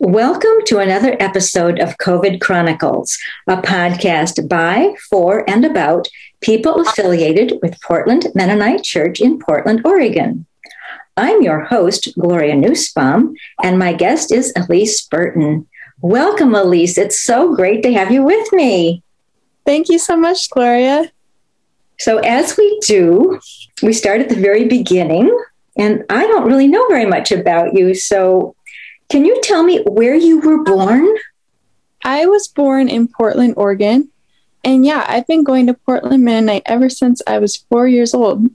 Welcome to another episode of COVID Chronicles, a podcast by, for, and about people affiliated with Portland Mennonite Church in Portland, Oregon. I'm your host, Gloria Nussbaum, and my guest is Elise Burton. Welcome, Elise. It's so great to have you with me. Thank you so much, Gloria. So as we do, we start at the very beginning, and I don't really know very much about you, so can you tell me where you were born? I was born in Portland, Oregon. And yeah, I've been going to Portland Mennonite ever since I was 4 years old.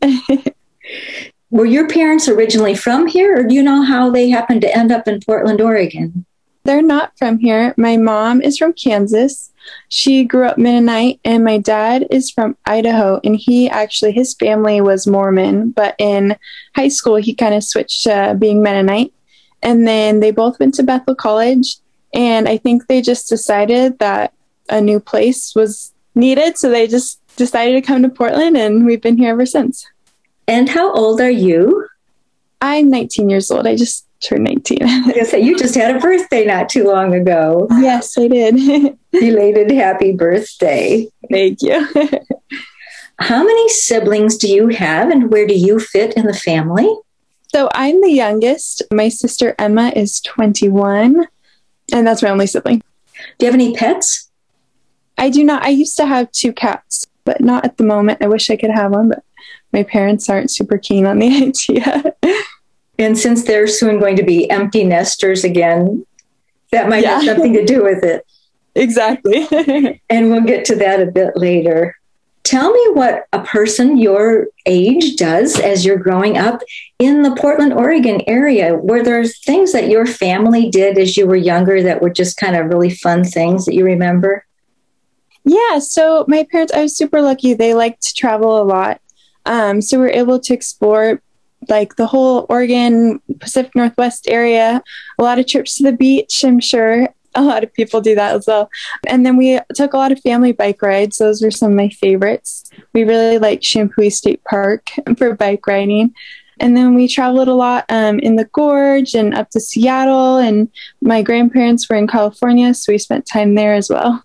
Were your parents originally from here, or do you know how they happened to end up in Portland, Oregon? They're not from here. My mom is from Kansas. She grew up Mennonite, and my dad is from Idaho. And his family was Mormon, but in high school, he kind of switched to being Mennonite. And then they both went to Bethel College, and I think they just decided that a new place was needed. So they just decided to come to Portland, and we've been here ever since. And how old are you? I'm 19 years old. I just turned 19. You just had a birthday not too long ago. Yes, I did. Belated happy birthday. Thank you. How many siblings do you have, and where do you fit in the family? So I'm the youngest. My sister Emma is 21, and that's my only sibling. Do you have any pets? I do not. I used to have 2 cats, but not at the moment. I wish I could have one, but my parents aren't super keen on the idea. And since they're soon going to be empty nesters again, that might have something to do with it. Exactly. And we'll get to that a bit later. Tell me what a person your age does as you're growing up in the Portland, Oregon area. Were there things that your family did as you were younger that were just kind of really fun things that you remember? Yeah, so my parents, I was super lucky. They liked to travel a lot. So we were able to explore like the whole Oregon, Pacific Northwest area, a lot of trips to the beach, I'm sure. A lot of people do that as well. And then we took a lot of family bike rides. Those were some of my favorites. We really liked Champoeg State Park for bike riding. And then we traveled a lot in the Gorge and up to Seattle. And my grandparents were in California, so we spent time there as well.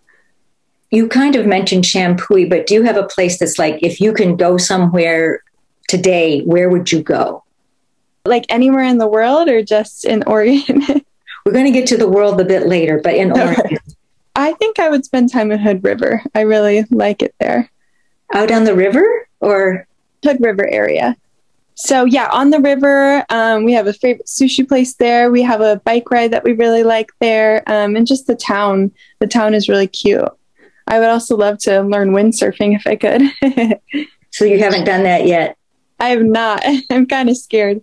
You kind of mentioned Champoeg, but do you have a place that's like, if you can go somewhere today, where would you go? Like anywhere in the world or just in Oregon? We're going to get to the world a bit later, but in Oregon. I think I would spend time in Hood River. I really like it there. Out on the river or? Hood River area. So yeah, on the river, we have a favorite sushi place there. We have a bike ride that we really like there. And just the town. The town is really cute. I would also love to learn windsurfing if I could. So you haven't done that yet? I have not. I'm kind of scared.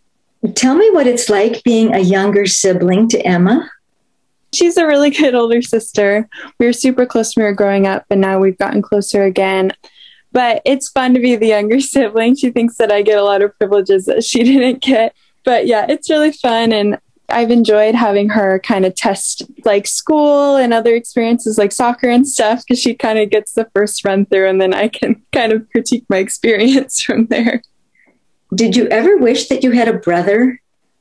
Tell me what it's like being a younger sibling to Emma. She's a really good older sister. We were super close when we were growing up, and now we've gotten closer again. But it's fun to be the younger sibling. She thinks that I get a lot of privileges that she didn't get. But yeah, it's really fun, and I've enjoyed having her kind of test like school and other experiences like soccer and stuff, because she kind of gets the first run through, and then I can kind of critique my experience from there. Did you ever wish that you had a brother?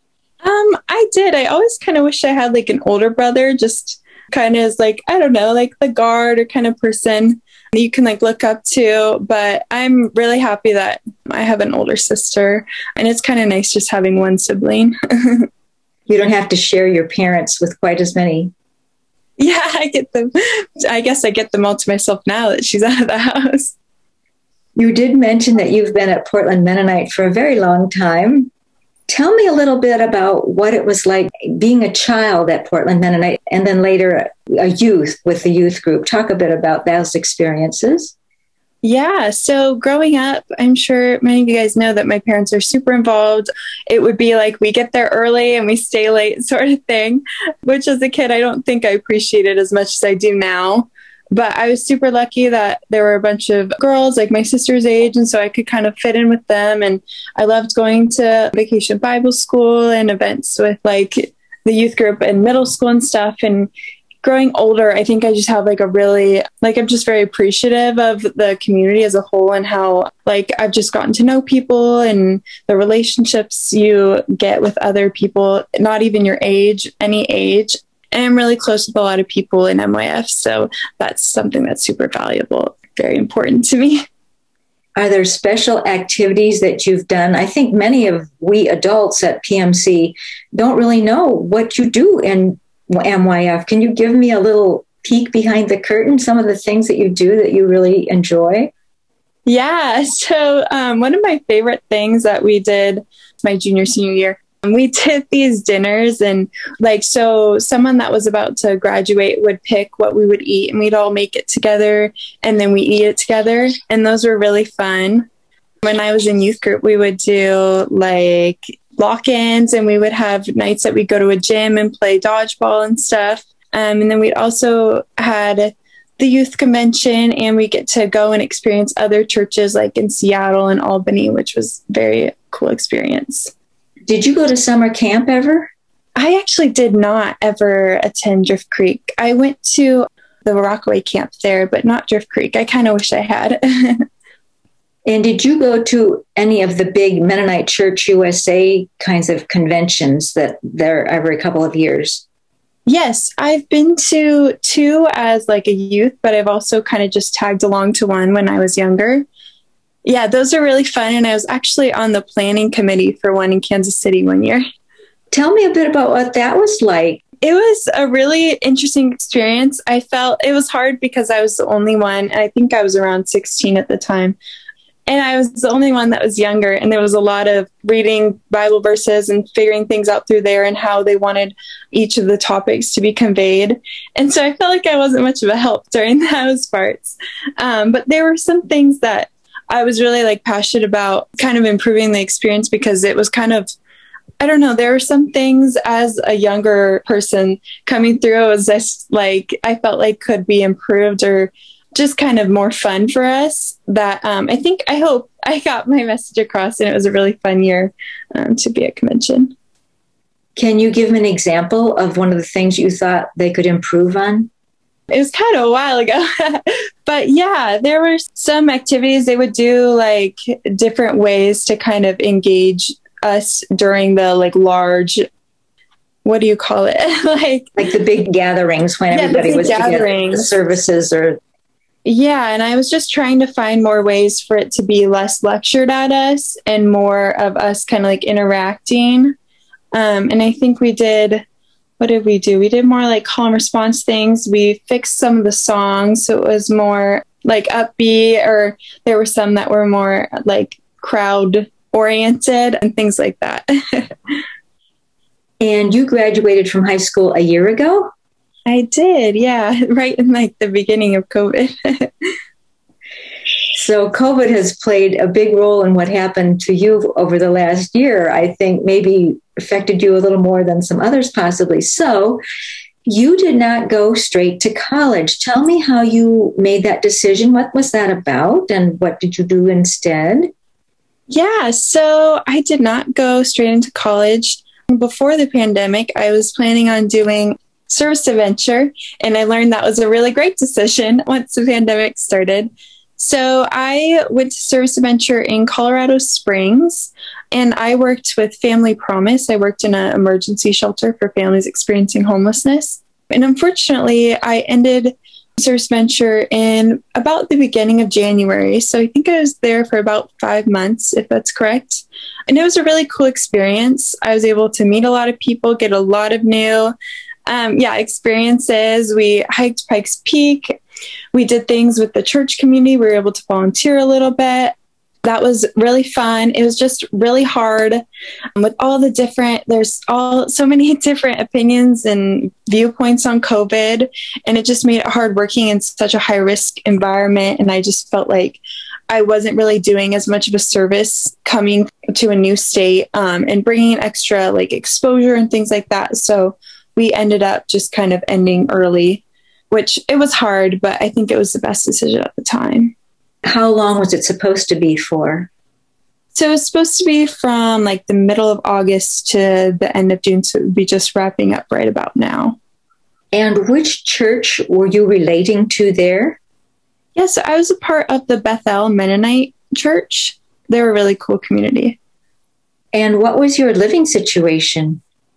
I did. I always kind of wish I had like an older brother, just kind of as like, I don't know, like the guard or kind of person you can like look up to. But I'm really happy that I have an older sister, and it's kind of nice just having one sibling. You don't have to share your parents with quite as many. Yeah, I get them. I guess I get them all to myself now that she's out of the house. You did mention that you've been at Portland Mennonite for a very long time. Tell me a little bit about what it was like being a child at Portland Mennonite and then later a youth with the youth group. Talk a bit about those experiences. Yeah, so growing up, I'm sure many of you guys know that my parents are super involved. It would be like we get there early and we stay late sort of thing, which as a kid, I don't think I appreciated as much as I do now. But I was super lucky that there were a bunch of girls like my sister's age, and so I could kind of fit in with them. And I loved going to Vacation Bible School and events with like the youth group in middle school and stuff. And growing older, I think I just have like a really, like, I'm just very appreciative of the community as a whole and how, like, I've just gotten to know people and the relationships you get with other people, not even your age, any age. And I'm really close with a lot of people in MYF. So that's something that's super valuable, very important to me. Are there special activities that you've done? I think many of we adults at PMC don't really know what you do in MYF. Can you give me a little peek behind the curtain, some of the things that you do that you really enjoy? Yeah. So one of my favorite things that we did my senior year, we did these dinners, and so someone that was about to graduate would pick what we would eat, and we'd all make it together, and then we eat it together. And those were really fun. When I was in youth group, we would do lock-ins, and we would have nights that we'd go to a gym and play dodgeball and stuff. And then we'd also had the youth convention, and we get to go and experience other churches like in Seattle and Albany, which was a very cool experience. Did you go to summer camp ever? I actually did not ever attend Drift Creek. I went to the Rockaway camp there, but not Drift Creek. I kind of wish I had. And did you go to any of the big Mennonite Church USA kinds of conventions that they're every couple of years? Yes, I've been to two as a youth, but I've also kind of just tagged along to one when I was younger. Yeah, those are really fun. And I was actually on the planning committee for one in Kansas City one year. Tell me a bit about what that was like. It was a really interesting experience. I felt it was hard because I was the only one. And I think I was around 16 at the time. And I was the only one that was younger. And there was a lot of reading Bible verses and figuring things out through there and how they wanted each of the topics to be conveyed. And so I felt like I wasn't much of a help during those parts. But there were some things that I was really passionate about kind of improving the experience, because it was kind of, I don't know, there were some things as a younger person coming through, it was just I felt like could be improved or just kind of more fun for us that I hope I got my message across, and it was a really fun year to be at convention. Can you give me an example of one of the things you thought they could improve on? It was kind of a while ago, but yeah, there were some activities they would do, different ways to kind of engage us during the large, what do you call it? like the big gatherings when everybody was together, the services or. Yeah, and I was just trying to find more ways for it to be less lectured at us and more of us kind of interacting. And I think we did. What did we do? We did more call and response things. We fixed some of the songs, so it was more upbeat, or there were some that were more crowd oriented and things like that. And you graduated from high school a year ago? I did, yeah, right in the beginning of COVID. So COVID has played a big role in what happened to you over the last year. I think maybe affected you a little more than some others possibly. So you did not go straight to college. Tell me how you made that decision. What was that about, and what did you do instead? Yeah, so I did not go straight into college. Before the pandemic, I was planning on doing service adventure, and I learned that was a really great decision once the pandemic started. So I went to service adventure in Colorado Springs, and I worked with Family Promise. I worked in an emergency shelter for families experiencing homelessness. And unfortunately, I ended service adventure in about the beginning of January. So I think I was there for about 5 months, if that's correct. And it was a really cool experience. I was able to meet a lot of people, get a lot of new experiences. We hiked Pikes Peak. We did things with the church community. We were able to volunteer a little bit. That was really fun. It was just really hard with all the there's so many different opinions and viewpoints on COVID. And it just made it hard working in such a high risk environment. And I just felt like I wasn't really doing as much of a service coming to a new state and bringing extra exposure and things like that. So we ended up just kind of ending early, which it was hard, but I think it was the best decision at the time. How long was it supposed to be for? So it was supposed to be from the middle of August to the end of June. So it would be just wrapping up right about now. And which church were you relating to there? Yeah, so I was a part of the Bethel Mennonite Church. They're a really cool community. And what was your living situation?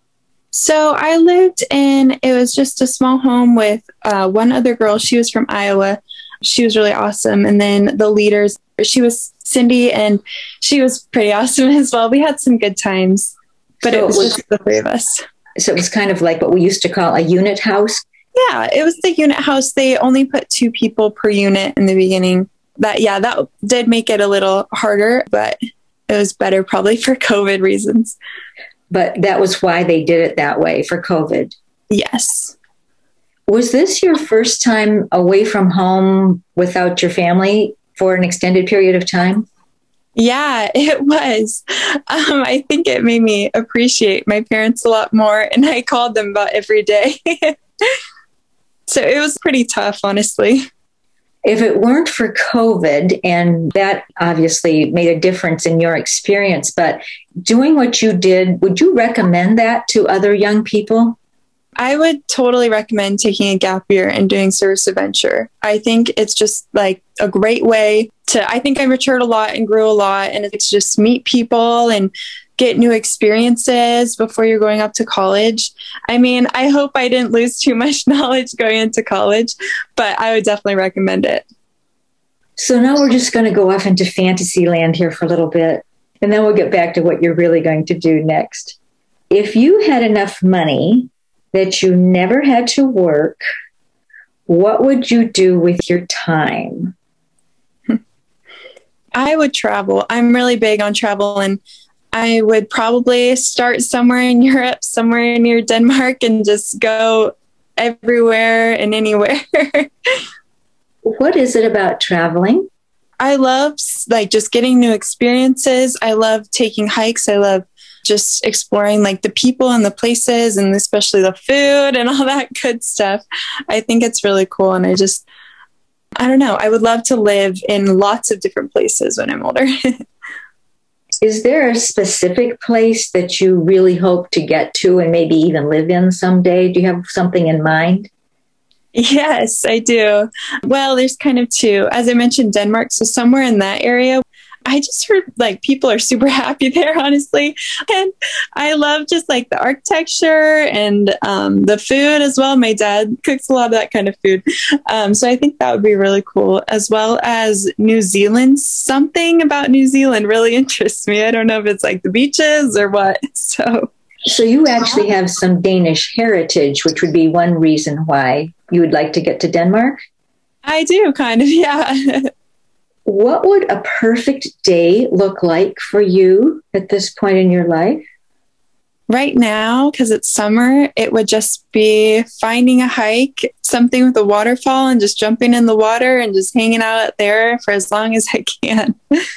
So I lived it was just a small home with one other girl. She was from Iowa. She was really awesome. And then the leaders, she was Cindy, and she was pretty awesome as well. We had some good times, but so it was just the three of us. So it was kind of like what we used to call a unit house? Yeah, it was the unit house. They only put 2 people per unit in the beginning. That did make it a little harder, but it was better probably for COVID reasons. But that was why they did it that way, for COVID. Yes. Was this your first time away from home without your family for an extended period of time? Yeah, it was. I think it made me appreciate my parents a lot more, and I called them about every day. So it was pretty tough, honestly. If it weren't for COVID, and that obviously made a difference in your experience, but doing what you did, would you recommend that to other young people? I would totally recommend taking a gap year and doing service adventure. I think it's just like a great way I think I matured a lot and grew a lot, and it's just meet people and get new experiences before you're going up to college. I mean, I hope I didn't lose too much knowledge going into college, but I would definitely recommend it. So now we're just going to go off into fantasy land here for a little bit, and then we'll get back to what you're really going to do next. If you had enough money that you never had to work, what would you do with your time? I would travel. I'm really big on travel, and I would probably start somewhere in Europe, somewhere near Denmark, and just go everywhere and anywhere. What is it about traveling? I love just getting new experiences. I love taking hikes. I love just exploring the people and the places, and especially the food and all that good stuff. I think it's really cool. And I don't know. I would love to live in lots of different places when I'm older. Is there a specific place that you really hope to get to and maybe even live in someday? Do you have something in mind? Yes, I do. Well, there's kind of 2. As I mentioned, Denmark. So somewhere in that area. I just heard people are super happy there, honestly. And I love just the architecture and the food as well. My dad cooks a lot of that kind of food. So I think that would be really cool, as well as New Zealand. Something about New Zealand really interests me. I don't know if it's the beaches or what. So you actually have some Danish heritage, which would be one reason why you would like to get to Denmark? I do, kind of, yeah. What would a perfect day look like for you at this point in your life? Right now, because it's summer, it would just be finding a hike, something with a waterfall, and just jumping in the water and just hanging out there for as long as I can.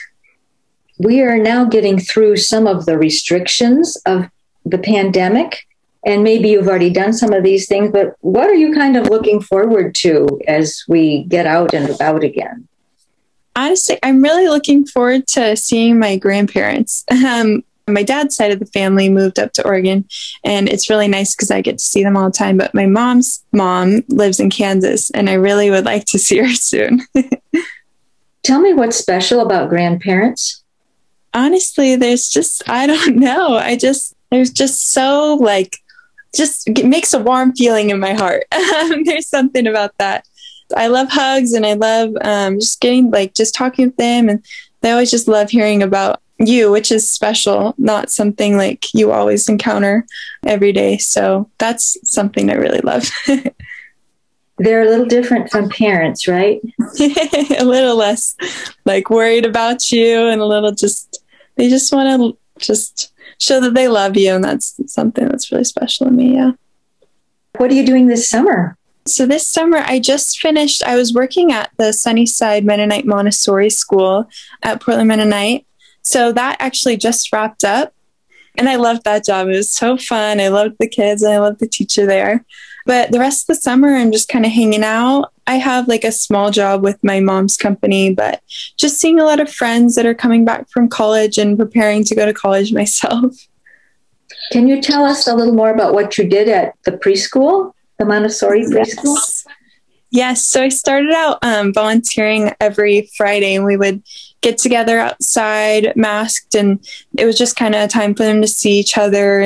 We are now getting through some of the restrictions of the pandemic, and maybe you've already done some of these things, but what are you kind of looking forward to as we get out and about again? Honestly, I'm really looking forward to seeing my grandparents. My dad's side of the family moved up to Oregon, and it's really nice because I get to see them all the time. But my mom's mom lives in Kansas, and I really would like to see her soon. Tell me what's special about grandparents. Honestly, I don't know. There's just so it makes a warm feeling in my heart. There's something about that. I love hugs, and I love just getting just talking with them, and they always just love hearing about you, which is special, not something you always encounter every day. So that's something I really love. They're a little different from parents, right? A little less worried about you, and a little they just want to just show that they love you, and that's something that's really special to me. Yeah. What are you doing this summer? So this summer, I just finished. I was working at the Sunnyside Mennonite Montessori School at Portland Mennonite. So that actually just wrapped up. And I loved that job. It was so fun. I loved the kids, and I loved the teacher there. But the rest of the summer, I'm just kind of hanging out. I have a small job with my mom's company, but just seeing a lot of friends that are coming back from college and preparing to go to college myself. Can you tell us a little more about what you did at the preschool? The Montessori preschool? Yes. So I started out volunteering every Friday, and we would get together outside masked, and it was just kind of a time for them to see each other, and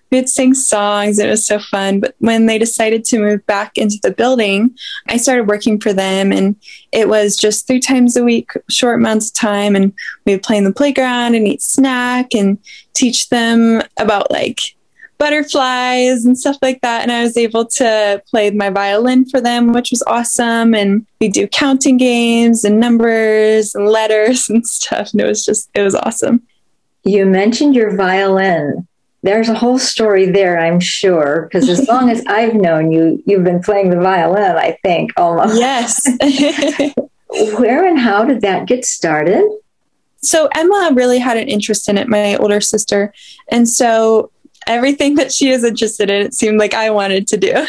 we'd sing songs. It was so fun. But when they decided to move back into the building, I started working for them, and it was just 3 times a week, short amounts of time. And we would play in the playground and eat snack and teach them about like butterflies and stuff like that. And I was able to play my violin for them, which was awesome. And we do counting games and numbers and letters and stuff. And it was awesome. You mentioned your violin. There's a whole story there, I'm sure, because as long as I've known you, you've been playing the violin, I think, almost. Yes. Where and how did that get started? So Emma really had an interest in it, my older sister. And so everything that she was interested in, it seemed like I wanted to do.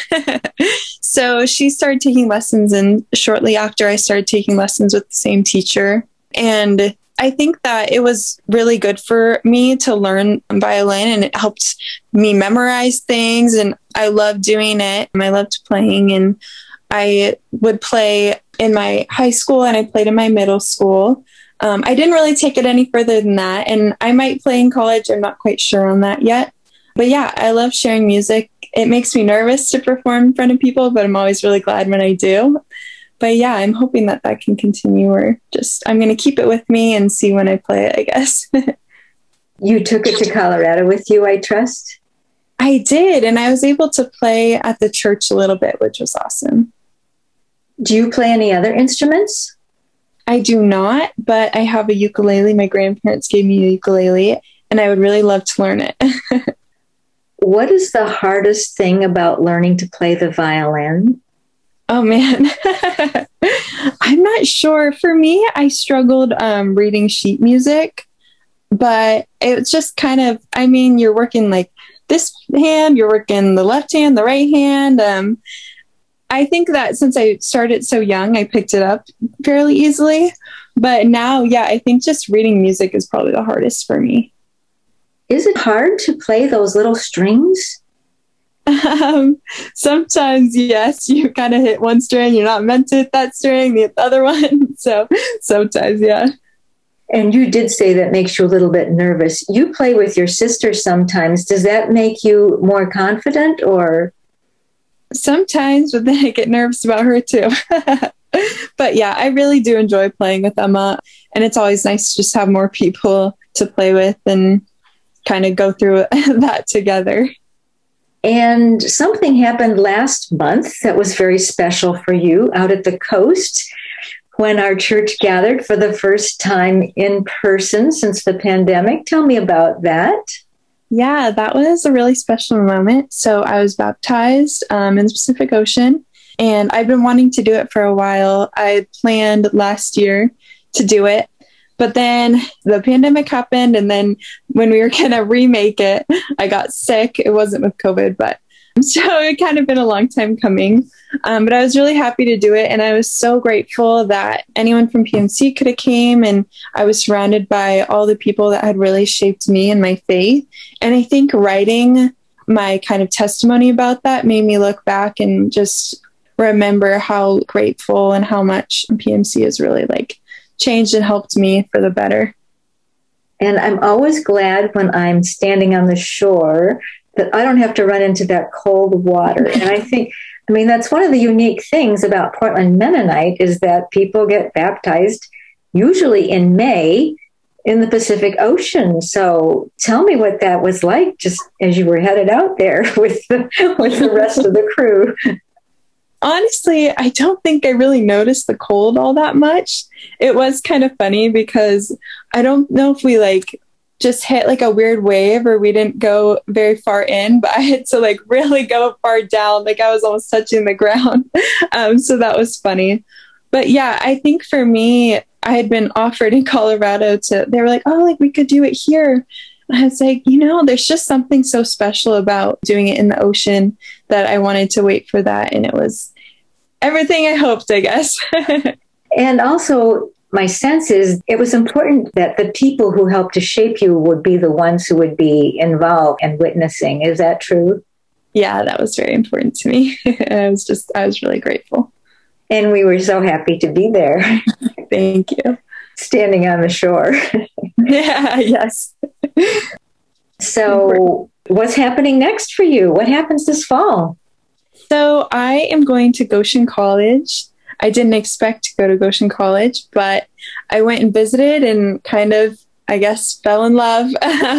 So she started taking lessons, and shortly after I started taking lessons with the same teacher. And I think that it was really good for me to learn violin, and it helped me memorize things, and I loved doing it. I loved playing, and I would play in my high school and I played in my middle school. I didn't really take it any further than that, and I might play in college. I'm not quite sure on that yet. But yeah, I love sharing music. It makes me nervous to perform in front of people, but I'm always really glad when I do. But yeah, I'm hoping that can continue, or just I'm going to keep it with me and see when I play it, I guess. You took it to Colorado with you, I trust? I did, and I was able to play at the church a little bit, which was awesome. Do you play any other instruments? I do not, but I have a ukulele. My grandparents gave me a ukulele, and I would really love to learn it. What is the hardest thing about learning to play the violin? Oh, man. I'm not sure. For me, I struggled reading sheet music, but it's just kind of, you're working like this hand, you're working the left hand, the right hand. I think that since I started so young, I picked it up fairly easily. But now, yeah, I think just reading music is probably the hardest for me. Is it hard to play those little strings? Sometimes, yes, you kind of hit one string, you're not meant to hit that string, the other one. So sometimes, yeah. And you did say that makes you a little bit nervous. You play with your sister sometimes. Does that make you more confident, or? Sometimes, but then I get nervous about her too. But yeah, I really do enjoy playing with Emma. And it's always nice to just have more people to play with and kind of go through that together. And something happened last month that was very special for you out at the coast when our church gathered for the first time in person since the pandemic. Tell me about that. Yeah, that was a really special moment. So I was baptized in the Pacific Ocean, and I've been wanting to do it for a while. I planned last year to do it, but then the pandemic happened, and then when we were going to remake it, I got sick. It wasn't with COVID, but so it kind of been a long time coming. But I was really happy to do it, and I was so grateful that anyone from PMC could have came, and I was surrounded by all the people that had really shaped me and my faith. And I think writing my kind of testimony about that made me look back and just remember how grateful and how much PMC has really changed and helped me for the better. And I'm always glad when I'm standing on the shore that I don't have to run into that cold water. And I think, that's one of the unique things about Portland Mennonite is that people get baptized usually in May in the Pacific Ocean. So tell me what that was like just as you were headed out there with the rest of the crew. Honestly, I don't think I really noticed the cold all that much. It was kind of funny because I don't know if we just hit a weird wave or we didn't go very far in, but I had to really go far down. I was almost touching the ground. So that was funny. But yeah, I think for me, I had been offered in Colorado they were like, oh, we could do it here. I was like, there's just something so special about doing it in the ocean that I wanted to wait for that. And it was everything I hoped, I guess. And also, my sense is it was important that the people who helped to shape you would be the ones who would be involved and witnessing. Is that true? Yeah, that was very important to me. I was really grateful. And we were so happy to be there. Thank you. Standing on the shore. Yeah, yes. So What's happening next for you? What happens this fall? So I am going to Goshen College. I didn't expect to go to Goshen College, but I went and visited and kind of, I guess, fell in love.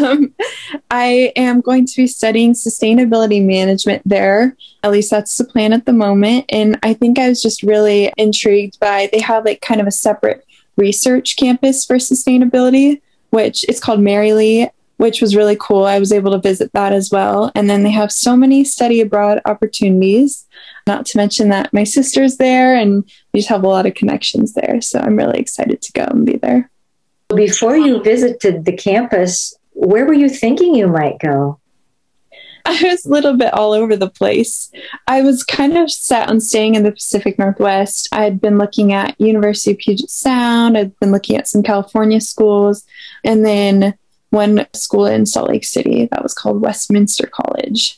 I am going to be studying sustainability management there. At least that's the plan at the moment. And I think I was just really intrigued by, they have like kind of a separate research campus for sustainability, which it's called Mary Lee, which was really cool. I was able to visit that as well. And then they have so many study abroad opportunities, not to mention that my sister's there and we just have a lot of connections there. So I'm really excited to go and be there. Before you visited the campus, where were you thinking you might go? I was a little bit all over the place. I was kind of set on staying in the Pacific Northwest. I had been looking at University of Puget Sound. I'd been looking at some California schools, and then one school in Salt Lake City that was called Westminster College.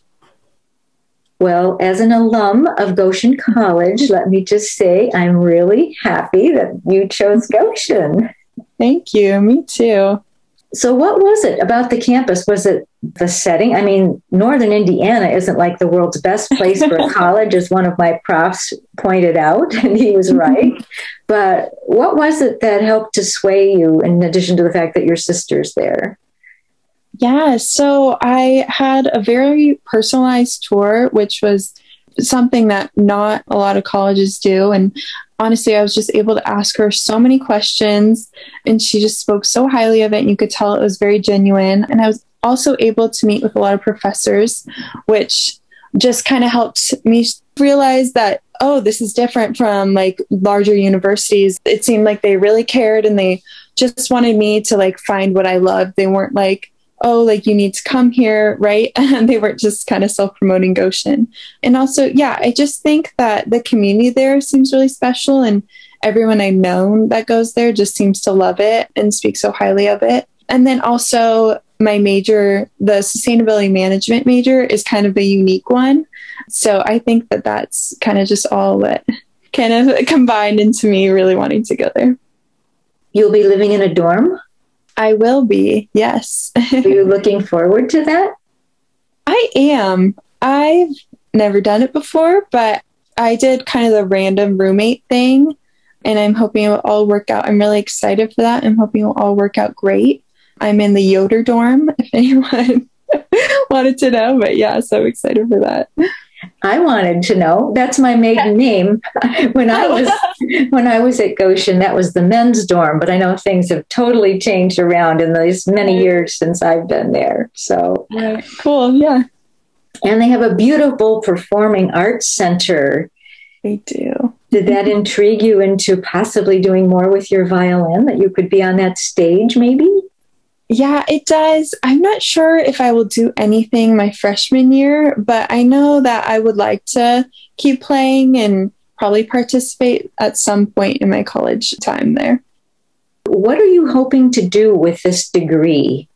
Well, as an alum of Goshen College, let me just say I'm really happy that you chose Goshen. Thank you. Me too. So what was it about the campus? Was it the setting? I mean, Northern Indiana isn't like the world's best place for a college, as one of my profs pointed out, and he was right. But what was it that helped to sway you, in addition to the fact that your sister's there? Yeah, so I had a very personalized tour, which was something that not a lot of colleges do. And honestly, I was just able to ask her so many questions, and she just spoke so highly of it. And you could tell it was very genuine. And I was also able to meet with a lot of professors, which just kind of helped me realize that, oh, this is different from like larger universities. It seemed like they really cared and they just wanted me to like find what I loved. They weren't like, oh, like you need to come here, right? And they weren't just kind of self-promoting Goshen. And also, yeah, I just think that the community there seems really special, and everyone I've known that goes there just seems to love it and speak so highly of it. And then also my major, the sustainability management major, is kind of a unique one. So I think that that's kind of just all what kind of combined into me really wanting to go there. You'll be living in a dorm? I will be, yes. Are you looking forward to that? I am. I've never done it before, but I did kind of the random roommate thing, and I'm hoping it will all work out. I'm really excited for that. I'm hoping it will all work out great. I'm in the Yoder dorm, if anyone wanted to know, but yeah, so excited for that. I wanted to know. That's my maiden name. When I was at Goshen, that was the men's dorm, but I know things have totally changed around in these many years since I've been there. So cool, yeah. And they have a beautiful performing arts center. They do. Did that intrigue you into possibly doing more with your violin, that you could be on that stage maybe? Yeah, it does. I'm not sure if I will do anything my freshman year, but I know that I would like to keep playing and probably participate at some point in my college time there. What are you hoping to do with this degree?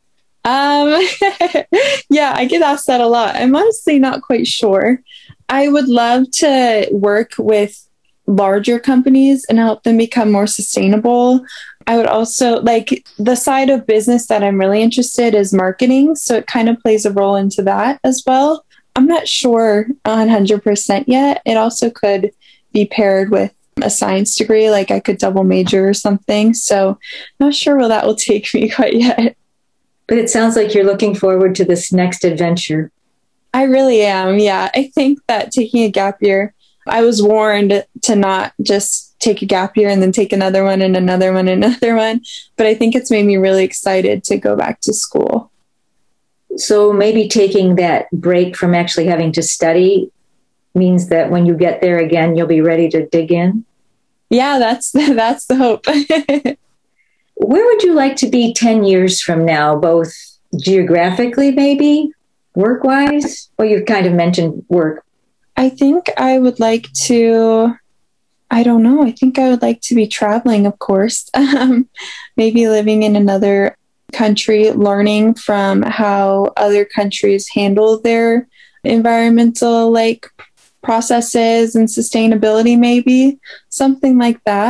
Yeah, I get asked that a lot. I'm honestly not quite sure. I would love to work with larger companies and help them become more sustainable. I would also like the side of business that I'm really interested is marketing. So it kind of plays a role into that as well. I'm not sure 100% yet. It also could be paired with a science degree, like I could double major or something. So not sure where that will take me quite yet. But it sounds like you're looking forward to this next adventure. I really am. Yeah. I think that taking a gap year, I was warned to not just take a gap year and then take another one and another one and another one. But I think it's made me really excited to go back to school. So maybe taking that break from actually having to study means that when you get there again, you'll be ready to dig in? Yeah, that's the hope. Where would you like to be 10 years from now, both geographically, maybe, work-wise? Well, you've kind of mentioned work. I think I would like to, I don't know, I think I would like to be traveling, of course. Maybe living in another country, learning from how other countries handle their environmental processes and sustainability, maybe something like that.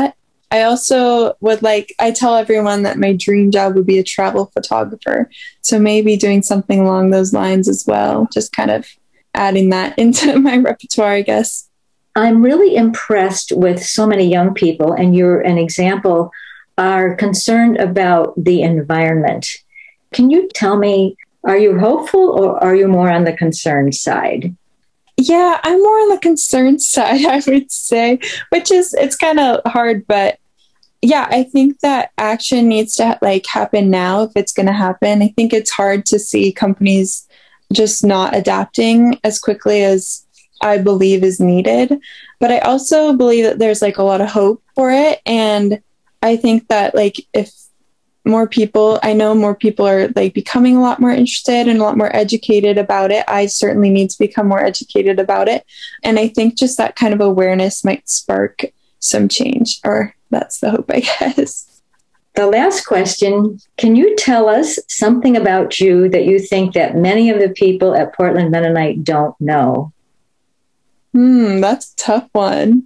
I also would I tell everyone that my dream job would be a travel photographer. So maybe doing something along those lines as well, just kind of adding that into my repertoire, I guess. I'm really impressed with so many young people, and you're an example, are concerned about the environment. Can you tell me, are you hopeful or are you more on the concerned side? Yeah, I'm more on the concerned side, I would say, it's kind of hard, but yeah, I think that action needs to happen now if it's going to happen. I think it's hard to see companies just not adapting as quickly as I believe is needed. But I also believe that there's a lot of hope for it. And I think that if more people, I know more people are becoming a lot more interested and a lot more educated about it. I certainly need to become more educated about it. And I think just that kind of awareness might spark some change, or that's the hope, I guess. The last question, can you tell us something about you that you think that many of the people at Portland Mennonite don't know? That's a tough one.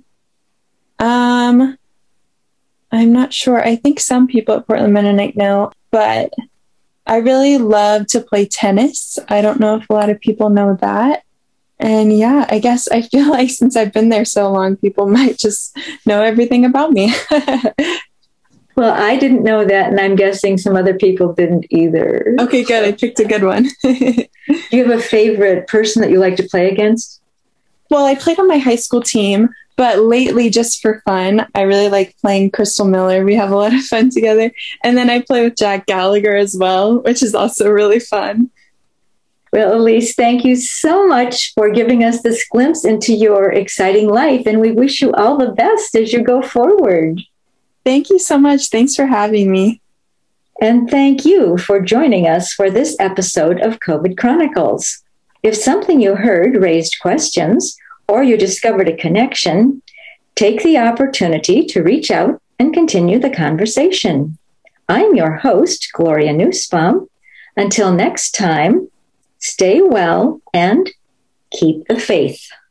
I'm not sure. I think some people at Portland Mennonite know, but I really love to play tennis. I don't know if a lot of people know that. And yeah, I guess I feel like since I've been there so long, people might just know everything about me. Well, I didn't know that, and I'm guessing some other people didn't either. Okay, good. I picked a good one. Do you have a favorite person that you like to play against? Well, I played on my high school team, but lately, just for fun, I really like playing Crystal Miller. We have a lot of fun together. And then I play with Jack Gallagher as well, which is also really fun. Well, Elise, thank you so much for giving us this glimpse into your exciting life, and we wish you all the best as you go forward. Thank you so much. Thanks for having me. And thank you for joining us for this episode of COVID Chronicles. If something you heard raised questions or you discovered a connection, take the opportunity to reach out and continue the conversation. I'm your host, Gloria Nussbaum. Until next time, stay well and keep the faith.